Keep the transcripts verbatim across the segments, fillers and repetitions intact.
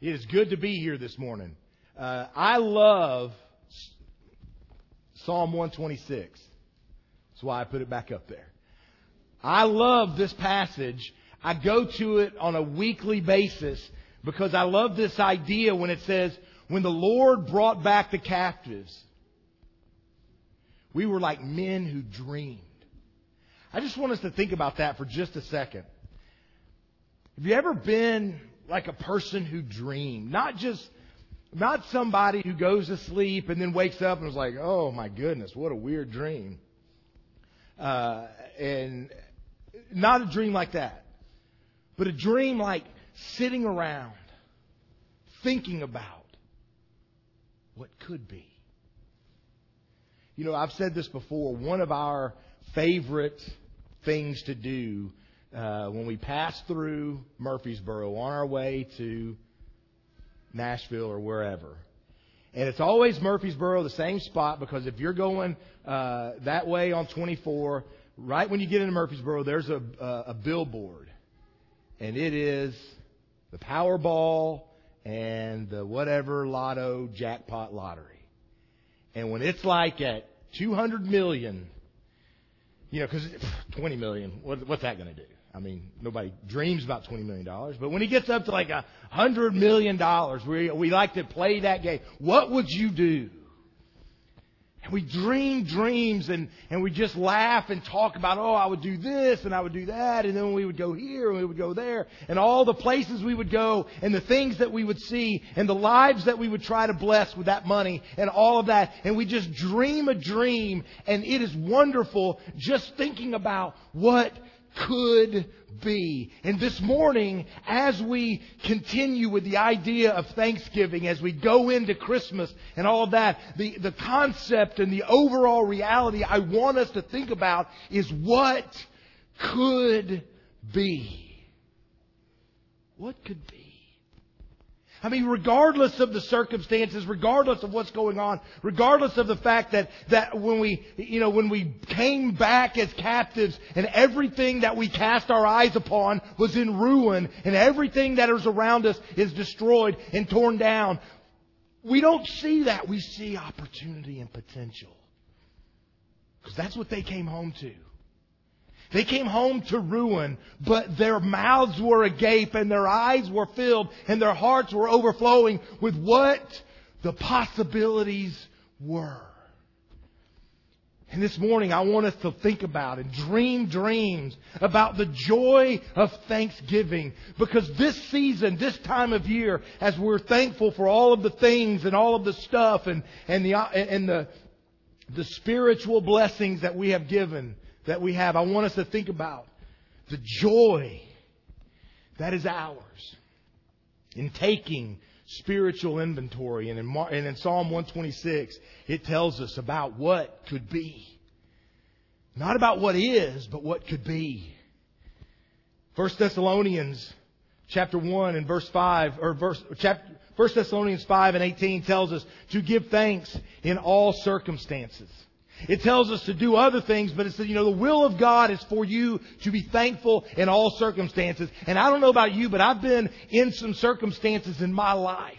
It is good to be here this morning. Uh, I love Psalm one twenty-six. That's why I put it back up there. I love this passage. I go to it on a weekly basis because I love this idea when it says, when the Lord brought back the captives, we were like men who dreamed. I just want us to think about that for just a second. Have you ever been like a person who dreamed? Not just, not somebody who goes to sleep and then wakes up and is like, oh my goodness, what a weird dream. Uh, and not a dream like that. But a dream like sitting around, thinking about what could be. You know, I've said this before. One of our favorite things to do Uh, when we pass through Murfreesboro on our way to Nashville or wherever. And it's always Murfreesboro, the same spot, because if you're going uh, that way on twenty-four, right when you get into Murfreesboro, there's a, a, a billboard. And it is the Powerball and the whatever lotto jackpot lottery. And when it's like at two hundred million, you know, because twenty million, what, what's that going to do? I mean, nobody dreams about twenty million dollars. But when he gets up to like a one hundred million dollars, we, we like to play that game. What would you do? And we dream dreams and, and we just laugh and talk about, oh, I would do this and I would do that. And then we would go here and we would go there. And all the places we would go and the things that we would see and the lives that we would try to bless with that money and all of that. And we just dream a dream. And it is wonderful just thinking about what could be. And this morning, as we continue with the idea of Thanksgiving, as we go into Christmas and all of that, the, the concept and the overall reality I want us to think about is what could be. What could be? I mean, regardless of the circumstances, regardless of what's going on, regardless of the fact that, that when we, you know, when we came back as captives and everything that we cast our eyes upon was in ruin and everything that is around us is destroyed and torn down, we don't see that. We see opportunity and potential. Because that's what they came home to. They came home to ruin, but their mouths were agape and their eyes were filled and their hearts were overflowing with what the possibilities were. And this morning I want us to think about and dream dreams about the joy of Thanksgiving. Because this season, this time of year, as we're thankful for all of the things and all of the stuff and, and the, and the, the spiritual blessings that we have given, that we have, I want us to think about the joy that is ours in taking spiritual inventory. And in, Mar- and in Psalm one twenty-six, it tells us about what could be. Not about what is, but what could be. First Thessalonians chapter one and verse five, or verse chapter First Thessalonians five and eighteen tells us to give thanks in all circumstances. It tells us to do other things, but it says, you know, the will of God is for you to be thankful in all circumstances. And I don't know about you, but I've been in some circumstances in my life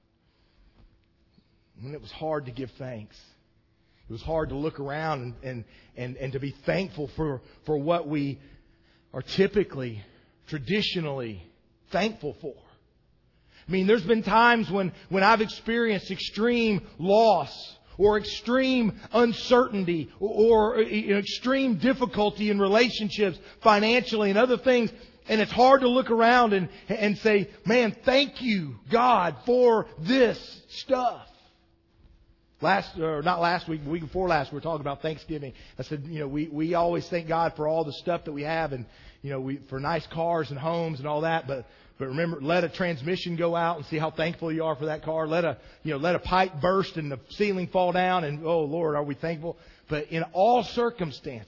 when it was hard to give thanks. It was hard to look around and, and, and, and to be thankful for, for what we are typically, traditionally thankful for. I mean, there's been times when, when I've experienced extreme loss or extreme uncertainty or, or you know, extreme difficulty in relationships, financially and other things. And it's hard to look around and, and say, man, thank you, God, for this stuff. Last, or not last week, the week before last, we were talking about Thanksgiving. I said, you know, we, we always thank God for all the stuff that we have and, you know, we, for nice cars and homes and all that. But, but remember, let a transmission go out and see how thankful you are for that car. Let a, you know, let a pipe burst and the ceiling fall down and, oh Lord, are we thankful? But in all circumstances,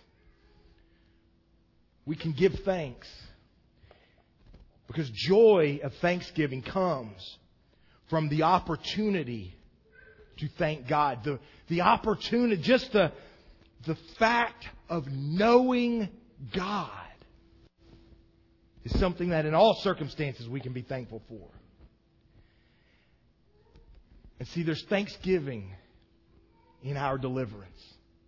we can give thanks. Because joy of thanksgiving comes from the opportunity to thank God. The, the opportunity, just the, the fact of knowing God is something that in all circumstances we can be thankful for. And see, there's thanksgiving in our deliverance.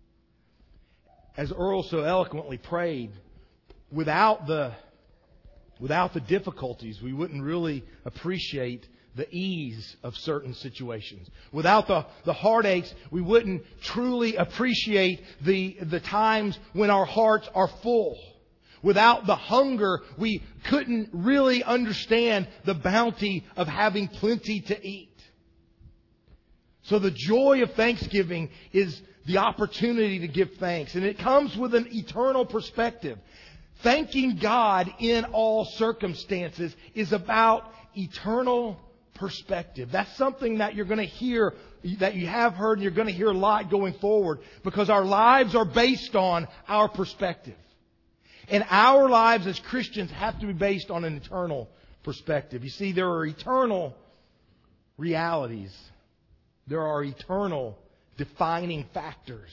As Earl so eloquently prayed, without the, without the difficulties, we wouldn't really appreciate the ease of certain situations. Without the, the heartaches, we wouldn't truly appreciate the, the times when our hearts are full. Without the hunger, we couldn't really understand the bounty of having plenty to eat. So the joy of thanksgiving is the opportunity to give thanks. And it comes with an eternal perspective. Thanking God in all circumstances is about eternal perspective. That's something that you're going to hear, that you have heard, and you're going to hear a lot going forward, because our lives are based on our perspective. And our lives as Christians have to be based on an eternal perspective. You see, there are eternal realities. There are eternal defining factors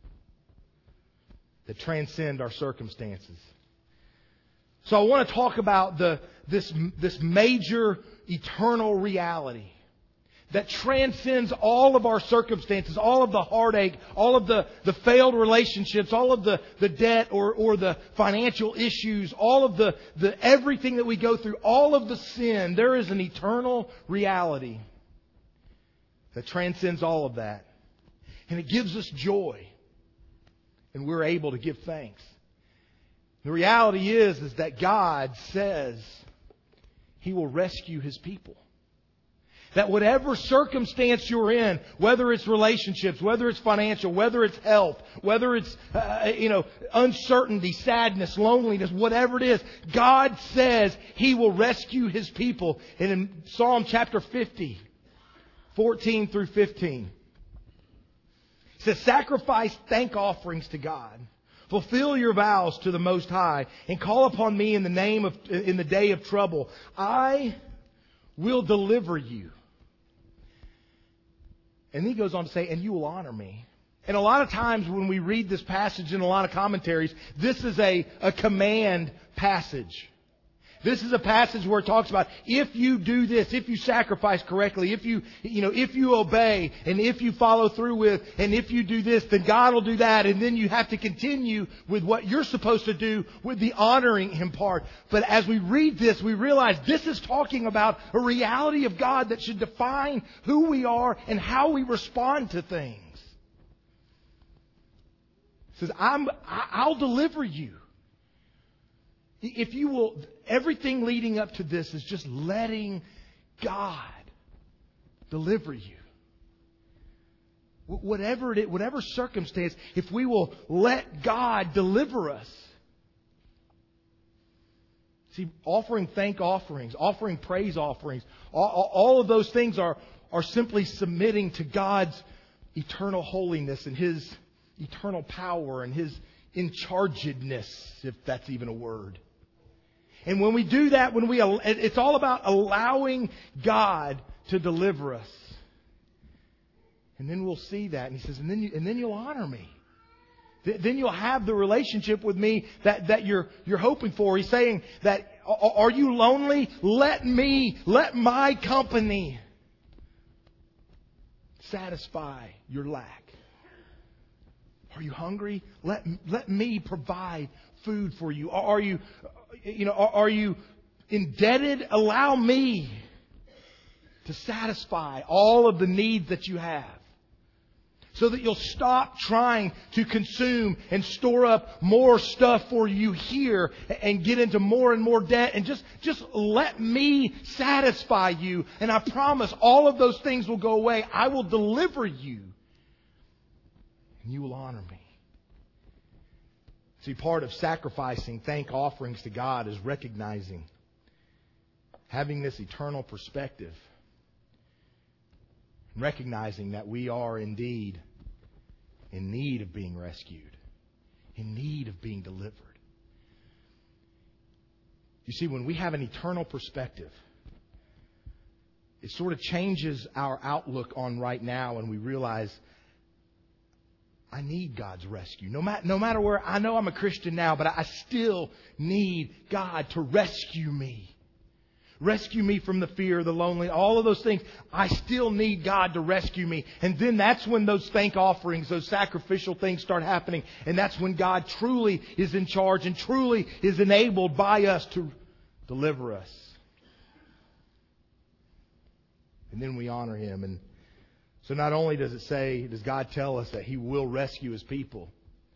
that transcend our circumstances. So I want to talk about the this this major eternal reality that transcends all of our circumstances, all of the heartache, all of the, the failed relationships, all of the, the debt or, or the financial issues, all of the, the everything that we go through, all of the sin. There is an eternal reality that transcends all of that. And it gives us joy. And we're able to give thanks. The reality is, is that God says He will rescue His people. That whatever circumstance you're in, whether it's relationships, whether it's financial, whether it's health, whether it's, uh, you know, uncertainty, sadness, loneliness, whatever it is, God says He will rescue His people. And in Psalm chapter fifty, fourteen through fifteen, it says, sacrifice thank offerings to God. Fulfill your vows to the Most High and call upon me in the name of, in the day of trouble. I will deliver you. And he goes on to say, and you will honor me. And a lot of times when we read this passage in a lot of commentaries, this is a, a command passage. This is a passage where it talks about if you do this, if you sacrifice correctly, if you, you know, if you obey, and if you follow through with, and if you do this, then God will do that. And then you have to continue with what you're supposed to do with the honoring Him part. But as we read this, we realize this is talking about a reality of God that should define who we are and how we respond to things. It says, I'm, I'll deliver you. If you will, everything leading up to this is just letting God deliver you. Whatever it is, whatever circumstance, if we will let God deliver us. See, offering thank offerings, offering praise offerings, all, all of those things are, are simply submitting to God's eternal holiness and His eternal power and His in-chargedness, if that's even a word. And when we do that, when we, it's all about allowing God to deliver us. And then we'll see that. And He says, and then, you, and then you'll honor me. Then you'll have the relationship with me that, that you're, you're hoping for. He's saying that, are you lonely? Let me, let my company satisfy your lack. Are you hungry? Let, let me provide food for you. Are you, you know, are, are you indebted? Allow me to satisfy all of the needs that you have. So that you'll stop trying to consume and store up more stuff for you here and get into more and more debt. And just, just let me satisfy you. And I promise all of those things will go away. I will deliver you. And you will honor me. See, part of sacrificing thank offerings to God is recognizing, having this eternal perspective, and recognizing that we are indeed in need of being rescued, in need of being delivered. You see, when we have an eternal perspective, it sort of changes our outlook on right now, and we realize, I need God's rescue. No matter, no matter where, I know I'm a Christian now, but I still need God to rescue me. rescue me from the fear, the lonely, all of those things. I still need God to rescue me. And then that's when those thank offerings, those sacrificial things start happening. And that's when God truly is in charge and truly is enabled by us to deliver us. And then we honor Him. And so not only does it say, does God tell us that He will rescue His people,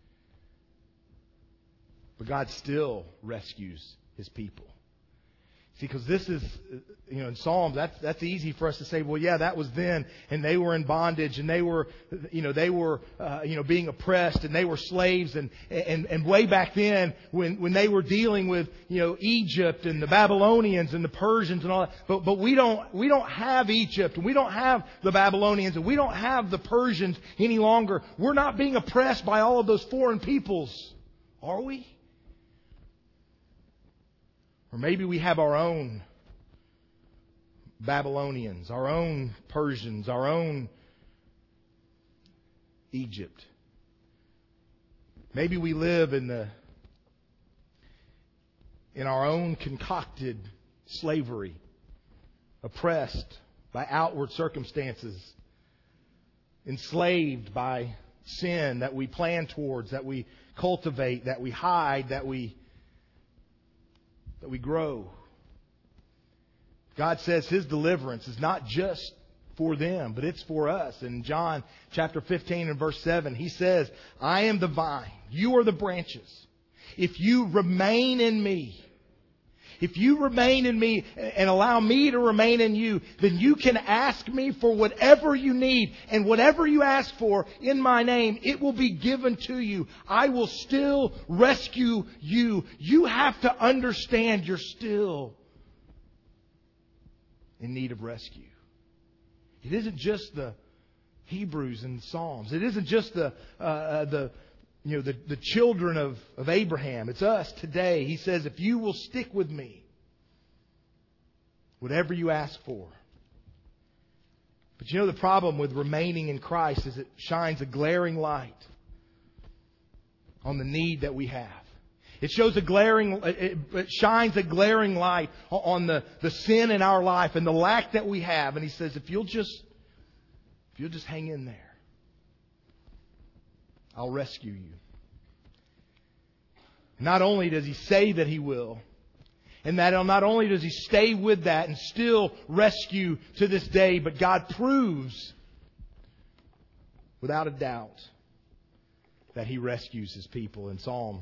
but God still rescues His people. See, because this is, you know, in Psalms, that's that's easy for us to say, well, yeah, that was then, and they were in bondage, and they were, you know, they were, uh, you know, being oppressed, and they were slaves, and and and way back then, when when they were dealing with, you know, Egypt and the Babylonians and the Persians and all that. But but we don't we don't have Egypt, and we don't have the Babylonians, and we don't have the Persians any longer. We're not being oppressed by all of those foreign peoples, are we? Or maybe we have our own Babylonians, our own Persians, our own Egypt. Maybe we live in the in our own concocted slavery, oppressed by outward circumstances, enslaved by sin that we plan towards, that we cultivate, that we hide, that we that we grow. God says His deliverance is not just for them, but it's for us. In John chapter fifteen and verse seven, He says, I am the vine, you are the branches. If you remain in me, if you remain in me and allow me to remain in you, then you can ask me for whatever you need. And whatever you ask for in my name, it will be given to you. I will still rescue you. You have to understand you're still in need of rescue. It isn't just the Hebrews and Psalms. It isn't just the uh, the you know the, the children of, of Abraham. It's us today. He says, if you will stick with me, whatever you ask for. But you know the problem with remaining in Christ is it shines a glaring light on the need that we have. It shows a glaring, it, it shines a glaring light on the, the sin in our life and the lack that we have. And He says, if you'll just, if you'll just hang in there, I'll rescue you. Not only does He say that He will, and that not only does He stay with that and still rescue to this day, but God proves without a doubt that He rescues His people. In Psalm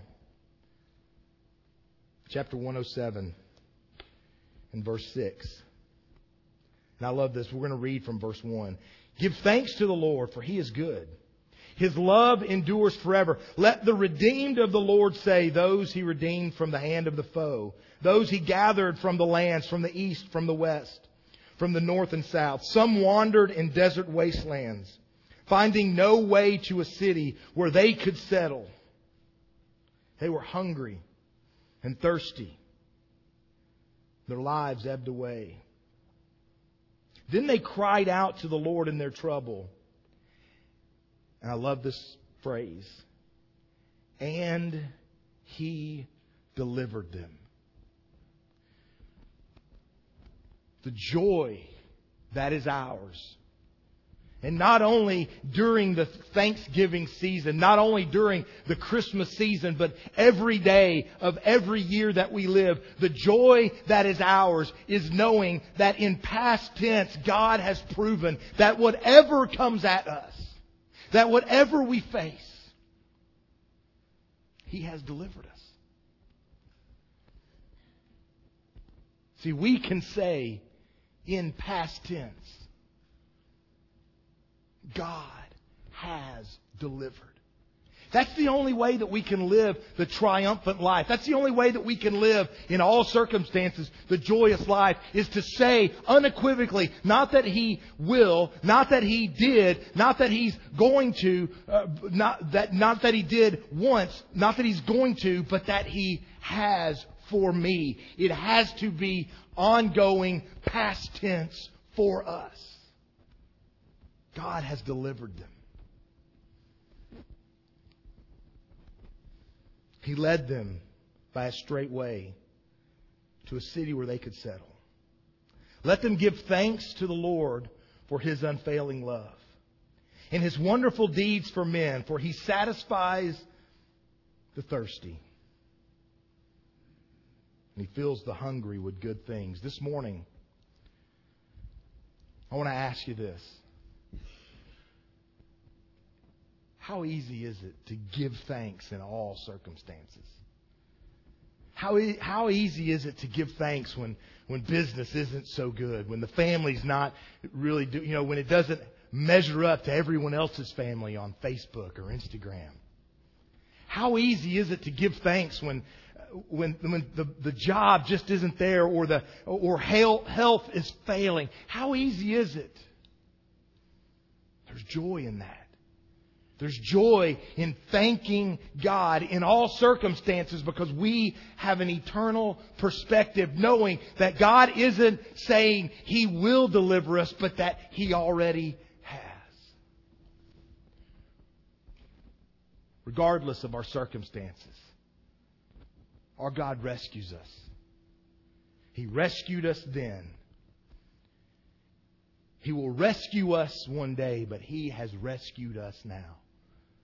chapter one oh seven and verse six. And I love this. We're going to read from verse one. Give thanks to the Lord, for He is good. His love endures forever. Let the redeemed of the Lord say, those He redeemed from the hand of the foe, those He gathered from the lands, from the east, from the west, from the north and south. Some wandered in desert wastelands, finding no way to a city where they could settle. They were hungry and thirsty. Their lives ebbed away. Then they cried out to the Lord in their trouble. And I love this phrase. And He delivered them. The joy that is ours. And not only during the Thanksgiving season, not only during the Christmas season, but every day of every year that we live, the joy that is ours is knowing that in past tense, God has proven that whatever comes at us, that whatever we face, He has delivered us. See, we can say in past tense, God has delivered. That's the only way that we can live the triumphant life. That's the only way that we can live in all circumstances the joyous life, is to say unequivocally, not that He will, not that He did, not that He's going to, uh, not that not that He did once, not that He's going to, but that He has for me. It has to be ongoing past tense for us. God has delivered them. He led them by a straight way to a city where they could settle. Let them give thanks to the Lord for His unfailing love and His wonderful deeds for men, for He satisfies the thirsty and He fills the hungry with good things. This morning, I want to ask you this. How easy is it to give thanks in all circumstances? How e- how easy is it to give thanks when, when business isn't so good, when the family's not really do, you know, when it doesn't measure up to everyone else's family on Facebook or Instagram? How easy is it to give thanks when when when the, the job just isn't there, or the or health, health is failing? How easy is it? There's joy in that. There's joy in thanking God in all circumstances, because we have an eternal perspective, knowing that God isn't saying He will deliver us, but that He already has. Regardless of our circumstances, our God rescues us. He rescued us then. He will rescue us one day, but He has rescued us now.